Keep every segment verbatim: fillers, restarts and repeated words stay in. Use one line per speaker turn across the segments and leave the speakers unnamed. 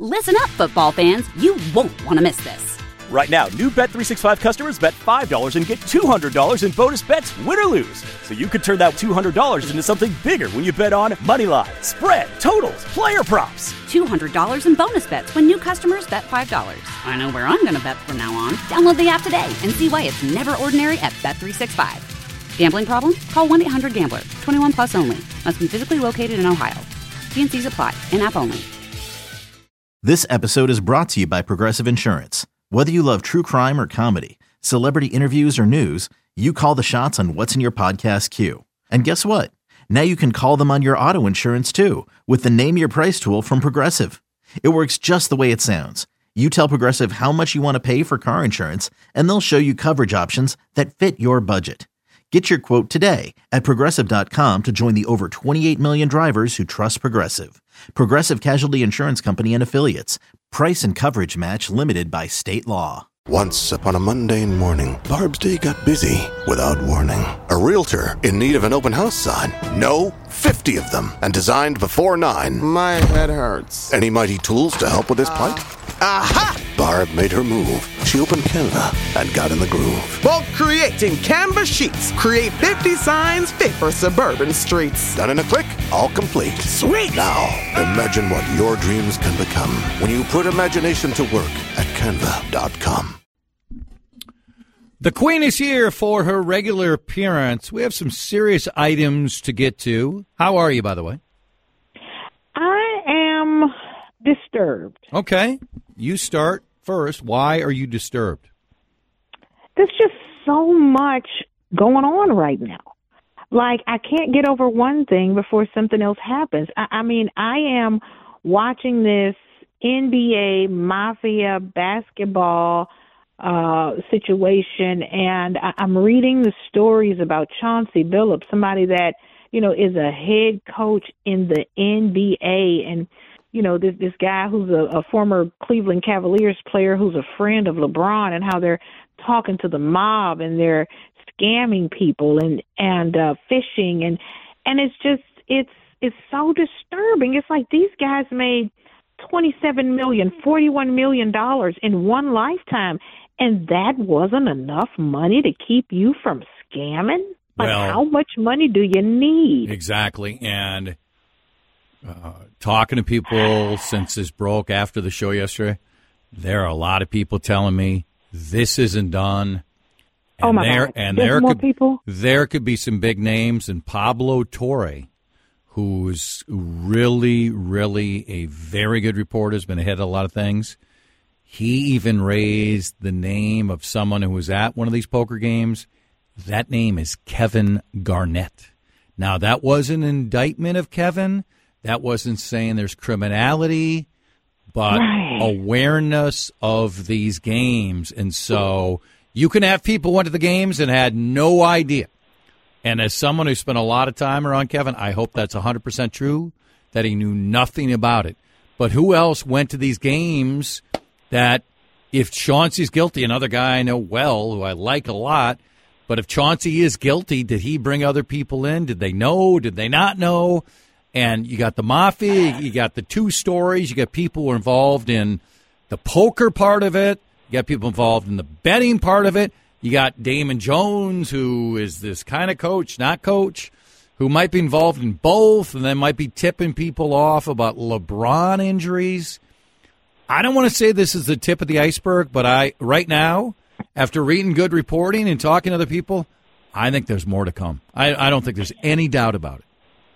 Listen up, football fans. You won't want to miss this.
Right now, new Bet three sixty-five customers bet five dollars and get two hundred dollars in bonus bets, win or lose. So you could turn that two hundred dollars into something bigger when you bet on money line, spread, totals, player props.
two hundred dollars in bonus bets when new customers bet five dollars. I know where I'm going to bet from now on. Download the app today and see why it's never ordinary at Bet three sixty-five. Gambling problem? Call one eight hundred gambler. twenty-one plus only. Must be physically located in Ohio. T and C's apply. In-app only.
This episode is brought to you by Progressive Insurance. Whether you love true crime or comedy, celebrity interviews or news, you call the shots on what's in your podcast queue. And guess what? Now you can call them on your auto insurance too with the Name Your Price tool from Progressive. It works just the way it sounds. You tell Progressive how much you want to pay for car insurance, and they'll show you coverage options that fit your budget. Get your quote today at Progressive dot com to join the over twenty-eight million drivers who trust Progressive. Progressive Casualty Insurance Company and Affiliates. Price and coverage match limited by state law.
Once upon a mundane morning, Barb's day got busy without warning. A realtor in need of an open house sign. No, fifty of them, and designed before nine.
My head hurts.
Any mighty tools to help with this plight? Aha! Barb made her move. She opened Canva and got in the groove.
Bulk creating Canva sheets. Create fifty signs fit for suburban streets.
Done in a click, all complete.
Sweet!
Now, imagine what your dreams can become when you put imagination to work at canva dot com.
The Queen is here for her regular appearance. We have some serious items to get to. How are you, by the way?
I am disturbed.
Okay. You start first. Why are you disturbed?
There's just so much going on right now. Like, I can't get over one thing before something else happens. I, I mean, I am watching this N B A Mafia basketball uh, situation, and I, I'm reading the stories about Chauncey Billups, somebody that, you know, is a head coach in the N B A, and you know, this this guy who's a, a former Cleveland Cavaliers player who's a friend of LeBron, and how they're talking to the mob and they're scamming people and and uh, phishing, and and it's just it's it's so disturbing. It's like these guys made twenty-seven million dollars, forty-one million dollars in one lifetime, and that wasn't enough money to keep you from scamming. Like,
well,
how much money do you need?
Exactly, and. Uh, talking to people since this broke after the show yesterday, there are a lot of people telling me this isn't done. And
oh my
there,
God!
And
There's
there
more
could,
people.
There could be some big names, and Pablo Torre, who's really, really a very good reporter, has been ahead of a lot of things. He even raised the name of someone who was at one of these poker games. That name is Kevin Garnett. Now, that was an indictment of Kevin. That wasn't saying there's criminality, but
right.
awareness of these games. And so you can have people who went to the games and had no idea. And as someone who spent a lot of time around Kevin, I hope that's one hundred percent true, that he knew nothing about it. But who else went to these games that if Chauncey's guilty, another guy I know well, who I like a lot, but if Chauncey is guilty, did he bring other people in? Did they know? Did they not know? And you got the mafia, you got the two stories, you got people who are involved in the poker part of it, you got people involved in the betting part of it, you got Damon Jones, who is this kind of coach, not coach, who might be involved in both and then might be tipping people off about LeBron injuries. I don't want to say this is the tip of the iceberg, but I right now, after reading good reporting and talking to other people, I think there's more to come. I, I don't think there's any doubt about it.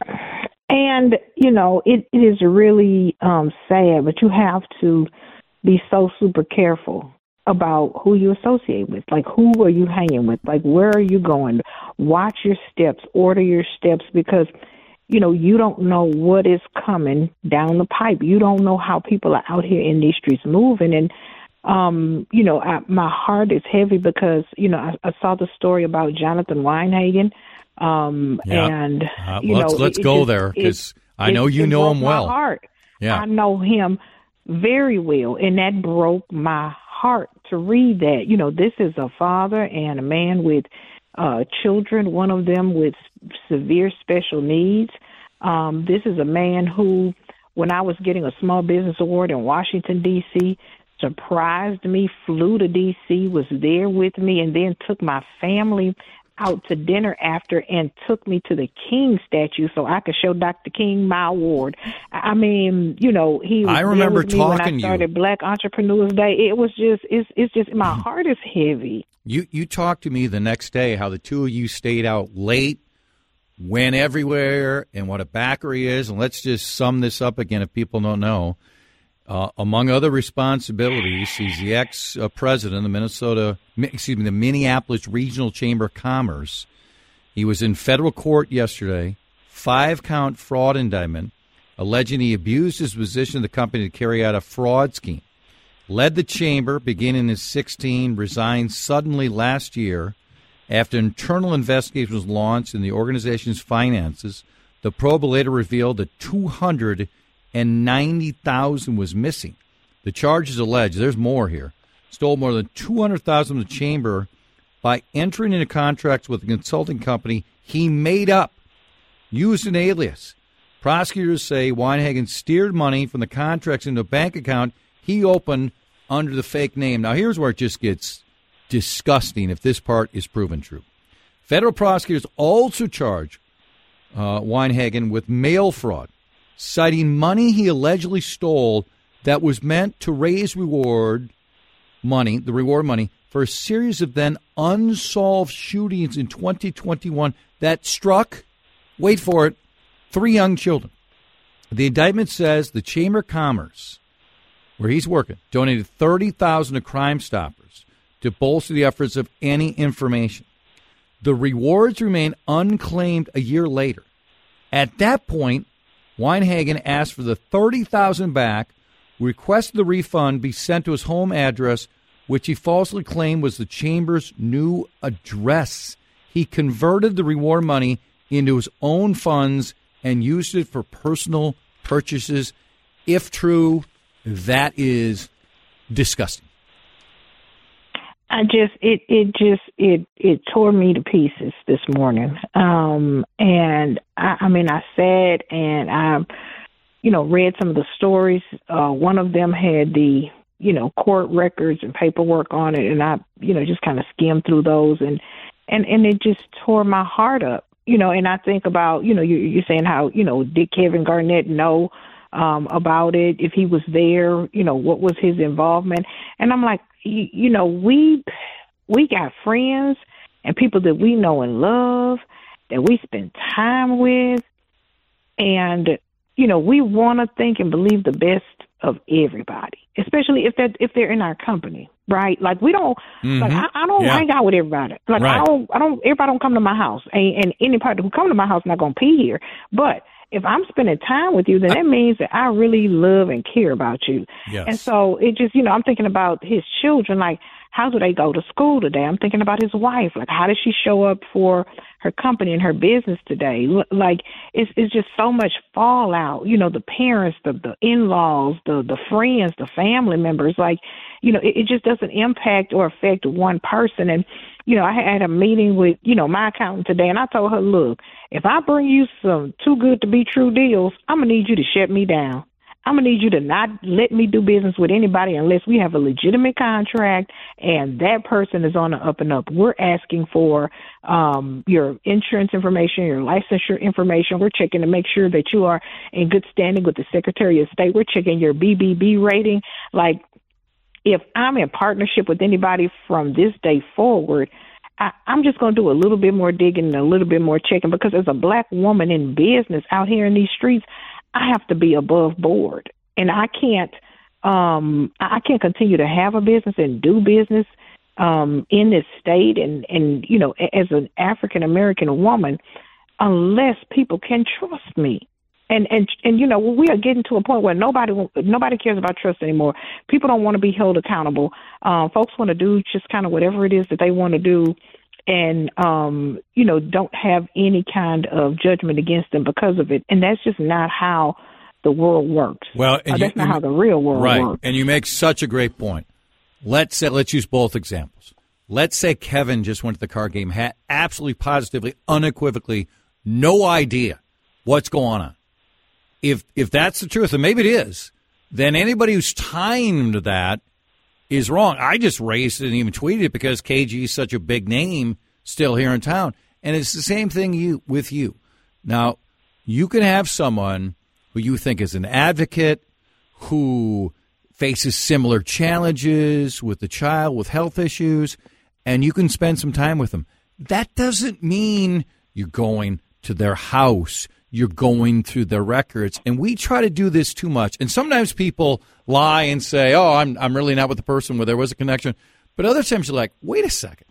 And, you know, it, it is really um, sad, but you have to be so super careful about who you associate with. Like, who are you hanging with? Like, where are you going? Watch your steps, order your steps, because, you know, you don't know what is coming down the pipe. You don't know how people are out here in these streets moving. And, um, you know, I, my heart is heavy because, you know, I, I saw the story about Jonathan Weinhagen. Um,
yeah.
and,
uh,
you
let's,
know,
let's
it,
go
it,
there because I know
it,
you
it
know him well.
My heart.
Yeah.
I know him very well, and that broke my heart to read that. You know, this is a father and a man with uh, children, one of them with severe special needs. Um, this is a man who when I was getting a small business award in Washington, D C, surprised me, flew to D C, was there with me, and then took my family out to dinner after and took me to the King statue so I could show Doctor King my award. I mean, you know, he was
I remember
there with me when
talking
I
to
started
you.
Black Entrepreneurs Day. It was just, it's, it's just, my heart is heavy.
You you talked to me the next day how the two of you stayed out late, went everywhere, and what a backery is. And let's just sum this up again if people don't know. Uh, among other responsibilities, he's the ex-president of the Minnesota, excuse me, the Minneapolis Regional Chamber of Commerce. He was in federal court yesterday, five-count fraud indictment, alleging he abused his position of the company to carry out a fraud scheme. Led the chamber beginning in sixteen, resigned suddenly last year after internal investigation was launched in the organization's finances. The probe later revealed that two hundred ninety thousand was missing. The charges allege, there's more here, stole more than two hundred thousand from the chamber by entering into contracts with a consulting company he made up, used an alias. Prosecutors say Weinhagen steered money from the contracts into a bank account he opened under the fake name. Now, here's where it just gets disgusting if this part is proven true. Federal prosecutors also charge uh, Weinhagen with mail fraud, citing money he allegedly stole that was meant to raise reward money, the reward money, for a series of then unsolved shootings in twenty twenty-one that struck, wait for it, three young children. The indictment says the Chamber of Commerce, where he's working, donated thirty thousand dollars to Crime Stoppers to bolster the efforts of any information. The rewards remain unclaimed a year later. At that point, Weinhagen asked for the thirty thousand dollars back, requested the refund be sent to his home address, which he falsely claimed was the Chamber's new address. He converted the reward money into his own funds and used it for personal purchases. If true, that is disgusting.
I just it it just it it tore me to pieces this morning. Um, and I, I mean, I sat and I, you know, read some of the stories. Uh, one of them had the you know court records and paperwork on it, and I you know just kind of skimmed through those, and and and it just tore my heart up. You know, and I think about you know you, you're saying how you know did Kevin Garnett know um, about it? If he was there, you know, what was his involvement? And I'm like, you, you know, we we got friends and people that we know and love that we spend time with, and you know, we want to think and believe the best of everybody, especially if that if they're in our company, right? Like we don't, mm-hmm. like I, I don't
yeah.
hang out with everybody. Like
right.
I don't, I don't. Everybody don't come to my house, and, and any part who come to my house not gonna pee here. But if I'm spending time with you, then that means that I really love and care about you.
Yes.
And so it just, you know, I'm thinking about his children, like, how do they go to school today? I'm thinking about his wife. Like, how does she show up for her company and her business today? Like, it's it's just so much fallout. You know, the parents, the, the in-laws, the, the friends, the family members. Like, you know, it, it just doesn't impact or affect one person. And, you know, I had a meeting with, you know, my accountant today, and I told her, look, if I bring you some too good to be true deals, I'm going to need you to shut me down. I'm going to need you to not let me do business with anybody unless we have a legitimate contract and that person is on the up and up. We're asking for um, your insurance information, your licensure information. We're checking to make sure that you are in good standing with the Secretary of State. We're checking your B B B rating. Like, if I'm in partnership with anybody from this day forward, I, I'm just going to do a little bit more digging and a little bit more checking, because as a black woman in business out here in these streets, I have to be above board, and I can't, um, I can't continue to have a business and do business um, in this state, and, and you know, as an African American woman, unless people can trust me. And and and you know, we are getting to a point where nobody nobody cares about trust anymore. People don't want to be held accountable. Uh, folks want to do just kind of whatever it is that they want to do, and um, you know, don't have any kind of judgment against them because of it. And that's just not how the world works.
Well, and
uh, that's
you,
not
you,
how the real world
right.
works.
And you make such a great point. Let's say, let's use both examples. Let's say Kevin just went to the card game, had absolutely, positively, unequivocally no idea what's going on. if if that's the truth, and maybe it is, then anybody who's timed that is wrong. I just raised it and even tweeted it because K G is such a big name still here in town. And it's the same thing you with you. Now, you can have someone who you think is an advocate, who faces similar challenges with the child, with health issues, and you can spend some time with them. That doesn't mean you're going to their house. You're going through their records. And we try to do this too much. And sometimes people lie and say, oh, I'm I'm really not with the person where there was a connection. But other times you're like, wait a second.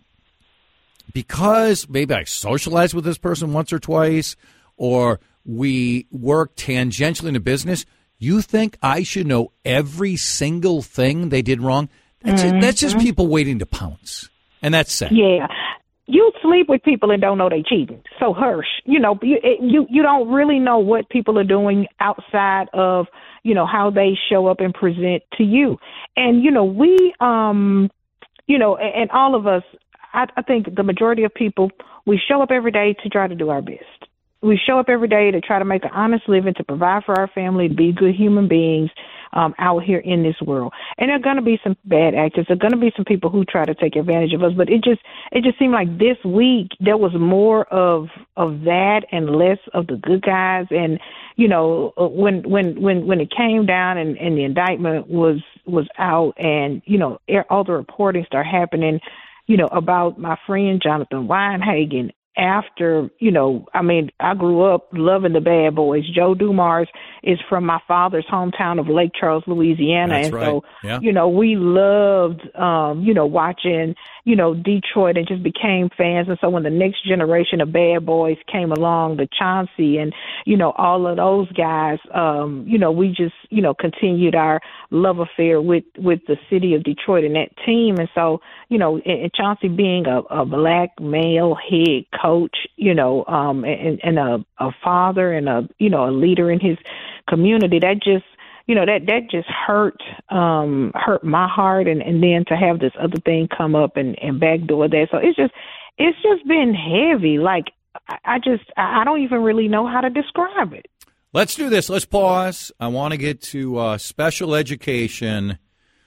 Because maybe I socialized with this person once or twice, or we work tangentially in a business, you think I should know every single thing they did wrong? That's, mm-hmm. just, that's just people waiting to pounce. And that's sad.
Yeah. You sleep with people and don't know they cheating. So Hirsch, you know, you, you you don't really know what people are doing outside of, you know, how they show up and present to you. And, you know, we, um, you know, and, and all of us, I, I think the majority of people, we show up every day to try to do our best. We show up every day to try to make an honest living, to provide for our family, to be good human beings um, out here in this world. And there are going to be some bad actors. There are going to be some people who try to take advantage of us. But it just it just seemed like this week there was more of of that and less of the good guys. And, you know, when when when, when it came down and, and the indictment was, was out and, you know, all the reporting started happening, you know, about my friend Jonathan Weinhagen. After, you know, I mean, I grew up loving the Bad Boys. Joe Dumars is from my father's hometown of Lake Charles, Louisiana.
That's
and
right.
so,
yeah.
you know, we loved, um, you know, watching, you know, Detroit and just became fans. And so when the next generation of Bad Boys came along, the Chauncey and, you know, all of those guys, um, you know, we just, you know, continued our love affair with, with the city of Detroit and that team. And so, you know, and, and Chauncey being a, a black male head coach, you know, um, and, and a, a father and a, you know, a leader in his community, that just, you know, that, that just hurt, um, hurt my heart. And, and then to have this other thing come up and, and backdoor that. So it's just, it's just been heavy. Like, I, I just, I don't even really know how to describe it.
Let's do this. Let's pause. I want to get to uh, special education,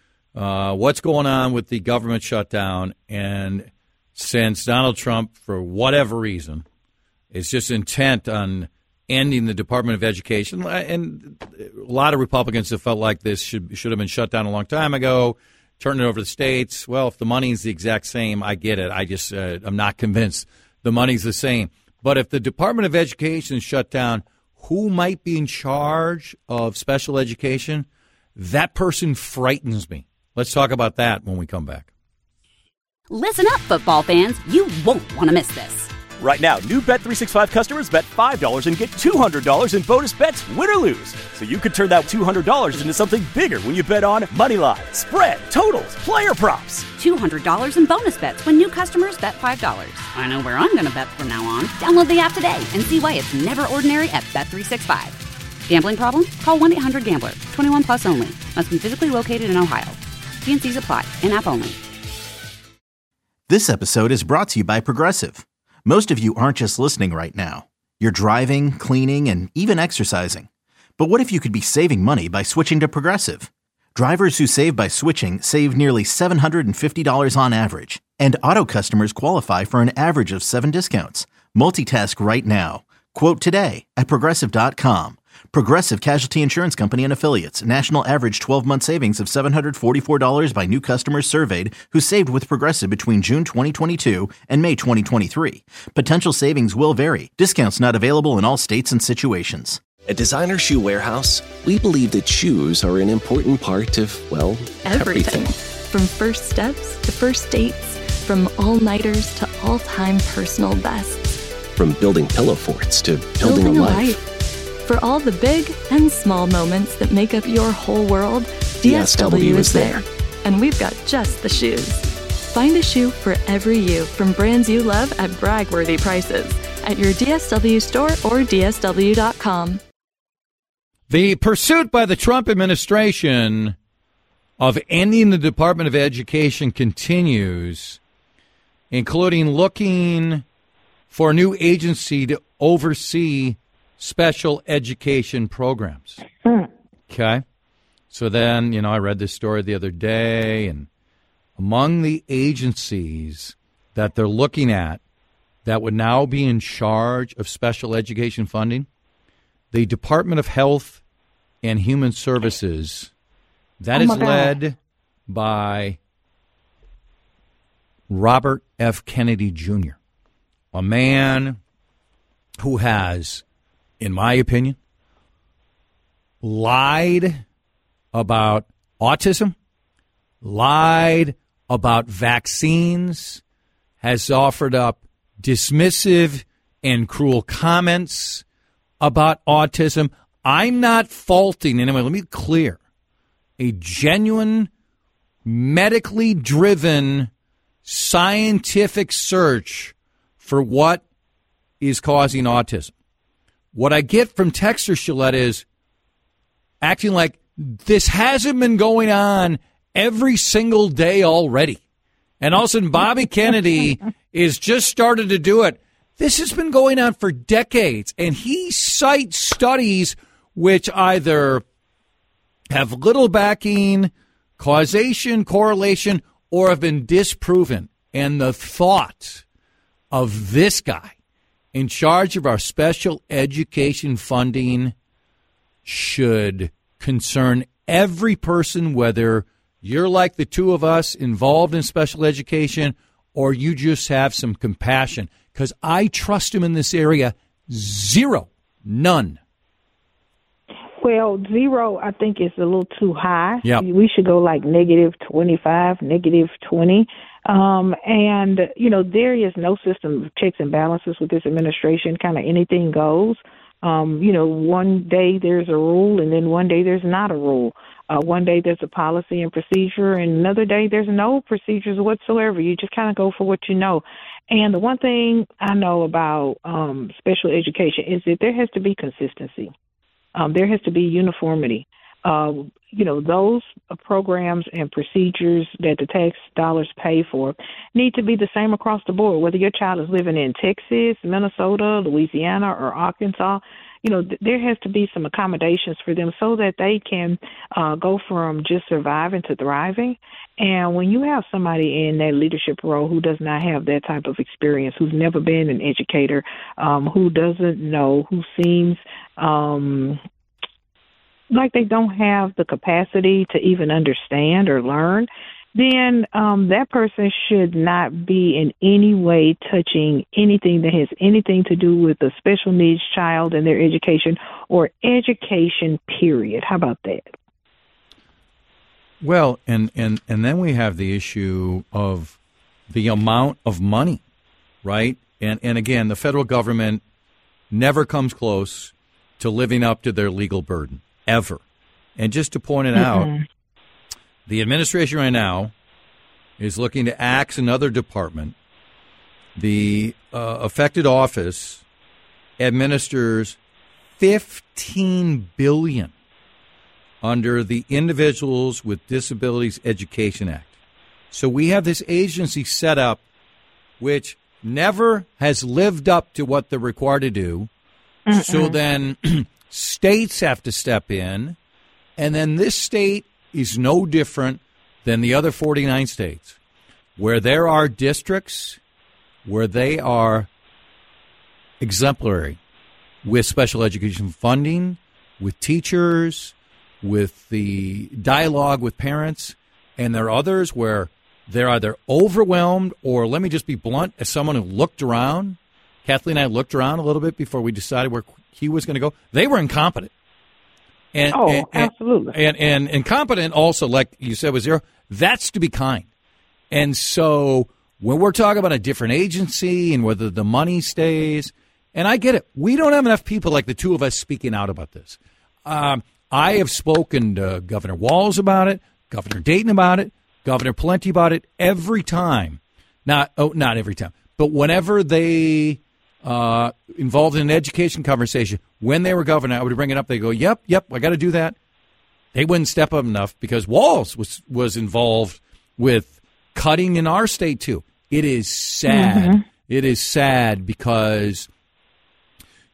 uh, what's going on with the government shutdown. And since Donald Trump, for whatever reason, is just intent on ending the Department of Education, and a lot of Republicans have felt like this should should have been shut down a long time ago, turn it over to the states. Well, if the money's the exact same, I get it. I just, uh, I'm not convinced the money's the same. But if the Department of Education is shut down, who might be in charge of special education? That person frightens me. Let's talk about that when we come back.
Listen up, football fans. You won't want to miss this.
Right now, new Bet three sixty-five customers bet five dollars and get two hundred dollars in bonus bets, win or lose. So you could turn that two hundred dollars into something bigger when you bet on moneyline, spread, totals, player props.
two hundred dollars in bonus bets when new customers bet five dollars. I know where I'm going to bet from now on. Download the app today and see why it's never ordinary at Bet three sixty-five. Gambling problem? Call one eight hundred gambler. twenty-one plus only. Must be physically located in Ohio. T and C's apply. In-app only.
This episode is brought to you by Progressive. Most of you aren't just listening right now. You're driving, cleaning, and even exercising. But what if you could be saving money by switching to Progressive? Drivers who save by switching save nearly seven hundred fifty dollars on average. And auto customers qualify for an average of seven discounts. Multitask right now. Quote today at Progressive dot com. Progressive Casualty Insurance Company and Affiliates. National average twelve-month savings of seven hundred forty-four dollars by new customers surveyed who saved with Progressive between June twenty twenty-two and May twenty twenty-three. Potential savings will vary. Discounts not available in all states and situations.
At Designer Shoe Warehouse, we believe that shoes are an important part of, well, everything.
everything. From first steps to first dates, from all-nighters to all-time personal bests.
From building pillow forts to building,
building
a
a
life.
life. For all the big and small moments that make up your whole world, D S W is there. And we've got just the shoes. Find a shoe for every you from brands you love at brag-worthy prices at your D S W store or D S W dot com.
The pursuit by the Trump administration of ending the Department of Education continues, including looking for a new agency to oversee special education programs. Okay? So then, you know, I read this story the other day, and among the agencies that they're looking at that would now be in charge of special education funding, the Department of Health and Human Services, that
Oh,
is
my God.
led by Robert F. Kennedy Junior, a man who has, in my opinion, lied about autism, lied about vaccines, has offered up dismissive and cruel comments about autism. I'm not faulting anyone. Let me be clear. A genuine, medically driven, scientific search for what is causing autism. What I get from Texter Shillette is acting like this hasn't been going on every single day already. And all of a sudden, Bobby Kennedy is just started to do it. This has been going on for decades. And he cites studies which either have little backing, causation, correlation, or have been disproven. And the thought of this guy in charge of our special education funding should concern every person, whether you're like the two of us involved in special education or you just have some compassion, because I trust him in this area. Zero. None.
Well, zero, I think, is a little too high.
Yep.
We should go like negative twenty-five, negative twenty. Um, and, you know, there is no system of checks and balances with this administration. Kind of anything goes. Um, you know, one day there's a rule and then one day there's not a rule. Uh, one day there's a policy and procedure, and another day there's no procedures whatsoever. You just kind of go for what you know. And the one thing I know about um, special education is that there has to be consistency. Um, there has to be uniformity. Uh, you know, those programs and procedures that the tax dollars pay for need to be the same across the board, whether your child is living in Texas, Minnesota, Louisiana, or Arkansas. You know, th- there has to be some accommodations for them so that they can uh, go from just surviving to thriving. And when you have somebody in that leadership role who does not have that type of experience, who's never been an educator, um, who doesn't know, who seems um, like they don't have the capacity to even understand or learn, then um, that person should not be in any way touching anything that has anything to do with a special needs child and their education or education, period. How about that?
Well, and, and, and then we have the issue of the amount of money, right? And, and again, the federal government never comes close to living up to their legal burden, ever. And just to point it mm-hmm. out, the administration right now is looking to axe another department. The uh, affected office administers fifteen billion dollars under the Individuals with Disabilities Education Act. So we have this agency set up which never has lived up to what they're required to do. Mm-mm. So then states have to step in, and then this state is no different than the other forty-nine states, where there are districts where they are exemplary with special education funding, with teachers, with the dialogue with parents, and there are others where they're either overwhelmed or, let me just be blunt, as someone who looked around, Kathleen and I looked around a little bit before we decided where he was going to go, they were incompetent. And,
oh,
and, and,
absolutely.
And, and, and incompetent also, like you said, was zero. That's to be kind. And so when we're talking about a different agency and whether the money stays, and I get it, we don't have enough people like the two of us speaking out about this. Um, I have spoken to Governor Walz about it, Governor Dayton about it, Governor Pawlenty about it every time. Not, oh, not every time, but whenever they uh, involved in an education conversation, when they were governor, I would bring it up. They go, yep, yep, I got to do that. They wouldn't step up enough because Walz was, was involved with cutting in our state, too. It is sad. Mm-hmm. It is sad because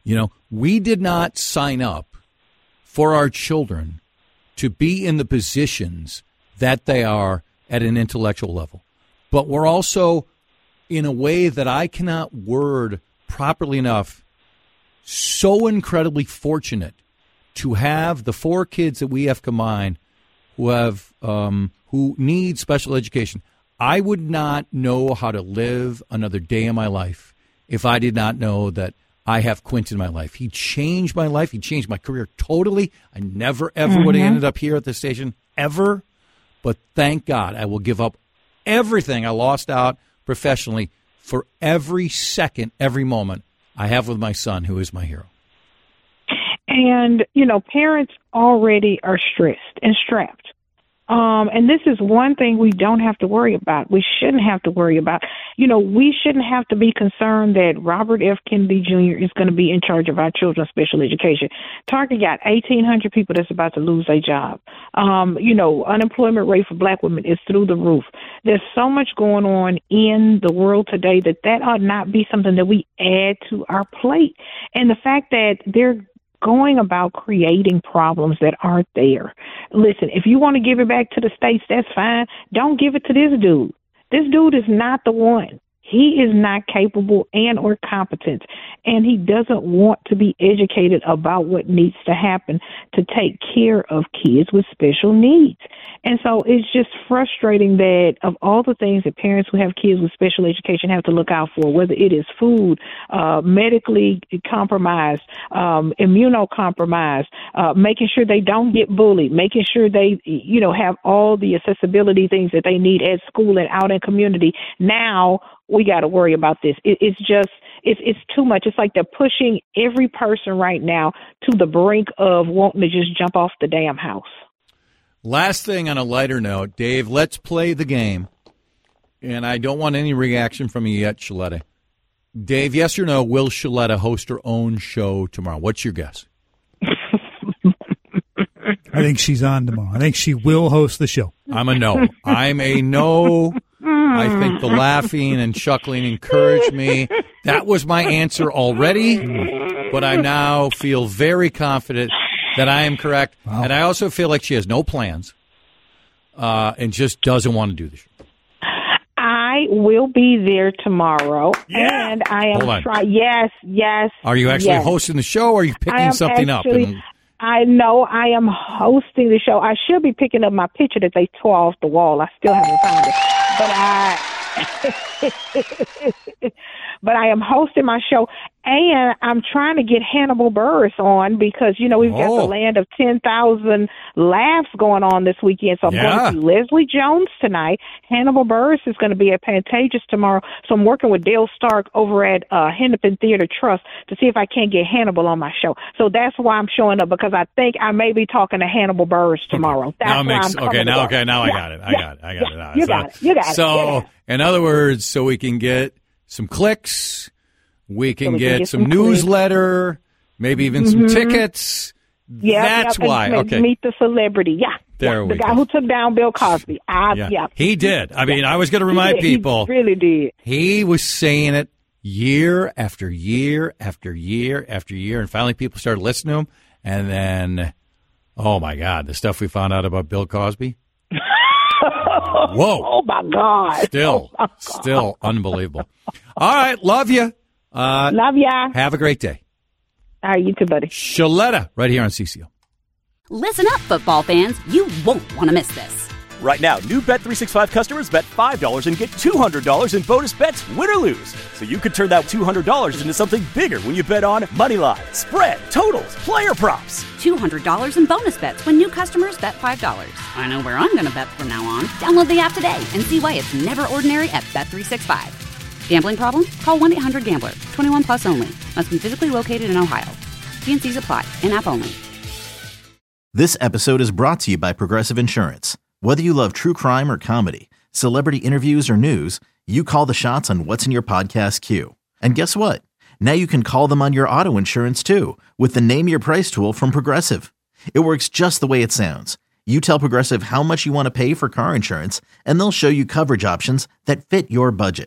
You know, we did not sign up for our children to be in the positions that they are at an intellectual level. But we're also, in a way that I cannot word properly enough, so incredibly fortunate to have the four kids that we have combined who have um, who need special education. I would not know how to live another day in my life if I did not know that I have Quint in my life. He changed my life. He changed my career totally. I never, ever mm-hmm. would have ended up here at this station, ever. But thank God I will give up everything I lost out professionally for every second, every moment I have with my son, who is my hero.
And, you know, parents already are stressed and strapped. Um, and this is one thing we don't have to worry about. We shouldn't have to worry about. You know, we shouldn't have to be concerned that Robert F. Kennedy Junior is going to be in charge of our children's special education. Target got eighteen hundred people that's about to lose their job. Um, you know, unemployment rate for black women is through the roof. There's so much going on in the world today that that ought not be something that we add to our plate. And the fact that they're going about creating problems that aren't there. Listen, if you want to give it back to the states, that's fine. Don't give it to this dude. This dude is not the one. He is not capable and or competent, and he doesn't want to be educated about what needs to happen to take care of kids with special needs. And so it's just frustrating that of all the things that parents who have kids with special education have to look out for, whether it is food, uh, medically compromised, um, immunocompromised, uh, making sure they don't get bullied, making sure they, you know, have all the accessibility things that they need at school and out in community. Now we got to worry about this. It, it's just, it's it's too much. It's like they're pushing every person right now to the brink of wanting to just jump off the damn house.
Last thing on a lighter note, Dave, let's play the game. And I don't want any reaction from you yet, Shaletta. Dave, yes or no, will Shaletta host her own show tomorrow? What's your guess?
I think she's on tomorrow. I think she will host the show.
I'm a no. I'm a no. I think the laughing and chuckling encouraged me. That was my answer already, but I now feel very confident that I am correct. Wow. And I also feel like she has no plans uh, and just doesn't want to do the show.
I will be there tomorrow,
yeah.
and I am
Hold on.
trying. Yes, yes.
Are you actually
yes.
hosting the show, or are you picking something
actually,
up? And...
I know I am hosting the show. I should be picking up my picture that they tore off the wall. I still haven't found it, but I. But I am hosting my show, and I'm trying to get Hannibal Buress on because, you know, we've got
oh.
the Land of ten thousand Laughs going on this weekend. So I'm
yeah.
going to see Leslie Jones tonight. Hannibal Buress is going to be at Pantages tomorrow. So I'm working with Dale Stark over at uh, Hennepin Theater Trust to see if I can't get Hannibal on my show. So that's why I'm showing up, because I think I may be talking to Hannibal Buress tomorrow. That's
now it makes,
why I'm
okay, now,
up.
okay, now
yeah.
I got it. I
yeah.
got it. I got
yeah.
it. Now.
You
so,
got it. You got it.
So,
you got it.
in other words, so we can get some clicks, we can, so we get, can get some, some newsletter, maybe even mm-hmm. some tickets.
Yeah,
that's
yep,
why. Okay,
meet the celebrity. Yeah,
there
yeah,
we
the guy
go.
who took down Bill Cosby. I,
yeah.
yeah,
he did. I mean,
yeah.
I was going to remind
he
people.
He really did.
He was saying it year after year after year after year, and finally people started listening to him. And then, oh my God, the stuff we found out about Bill Cosby. Whoa!
Oh my God!
Still,
oh my God.
still unbelievable. All right, love you. Uh,
love ya.
Have a great day.
All right, you too, buddy.
Shaletta, right here on C C O.
Listen up, football fans. You won't want to miss this.
Right now, new Bet three sixty-five customers bet five dollars and get two hundred dollars in bonus bets, win or lose. So you could turn that two hundred dollars into something bigger when you bet on Moneyline, spread, totals, player props.
two hundred dollars in bonus bets when new customers bet five dollars. I know where I'm going to bet from now on. Download the app today and see why it's never ordinary at Bet three sixty-five. Gambling problem? Call one eight hundred gambler. twenty-one plus only. Must be physically located in Ohio. T and C's apply. In-app only.
This episode is brought to you by Progressive Insurance. Whether you love true crime or comedy, celebrity interviews or news, you call the shots on what's in your podcast queue. And guess what? Now you can call them on your auto insurance too with the Name Your Price tool from Progressive. It works just the way it sounds. You tell Progressive how much you want to pay for car insurance, and they'll show you coverage options that fit your budget.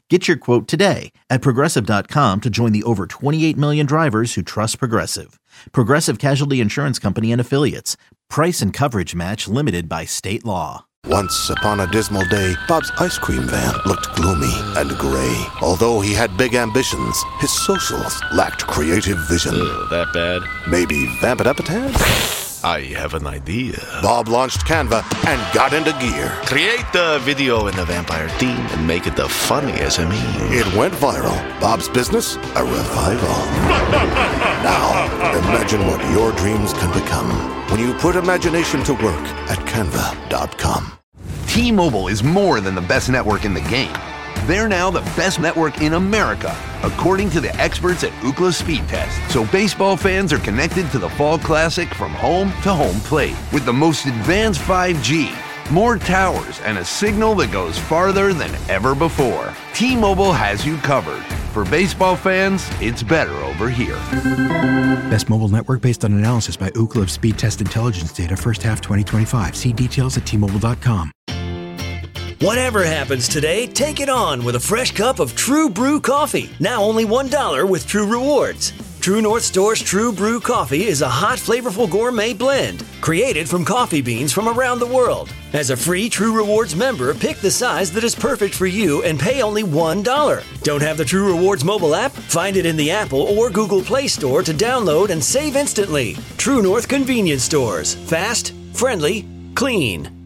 Get your quote today at Progressive dot com to join the over twenty-eight million drivers who trust Progressive. Progressive Casualty Insurance Company and Affiliates. Price and coverage match limited by state law.
Once upon a dismal day, Bob's ice cream van looked gloomy and gray. Although he had big ambitions, his socials lacked creative vision.
Ugh, that bad?
Maybe vamp it up a tad?
I have an idea.
Bob launched Canva and got into gear.
Create the video in the vampire theme and make it the funniest of me.
It went viral. Bob's business, a revival. Now, imagine what your dreams can become when you put imagination to work at canva dot com.
T-Mobile is more than the best network in the game. They're now the best network in America, according to the experts at Ookla Speed Test. So baseball fans are connected to the Fall Classic from home to home plate with the most advanced five G, more towers, and a signal that goes farther than ever before. T-Mobile has you covered. For baseball fans, it's better over here.
Best mobile network based on analysis by Ookla of Speed Test Intelligence data first half twenty twenty-five. See details at T Mobile dot com.
Whatever happens today, take it on with a fresh cup of True Brew coffee. Now only one dollar with True Rewards. True North Store's True Brew coffee is a hot, flavorful gourmet blend created from coffee beans from around the world. As a free True Rewards member, pick the size that is perfect for you and pay only one dollar. Don't have the True Rewards mobile app? Find it in the Apple or Google Play Store to download and save instantly. True North Convenience Stores. Fast, friendly, clean.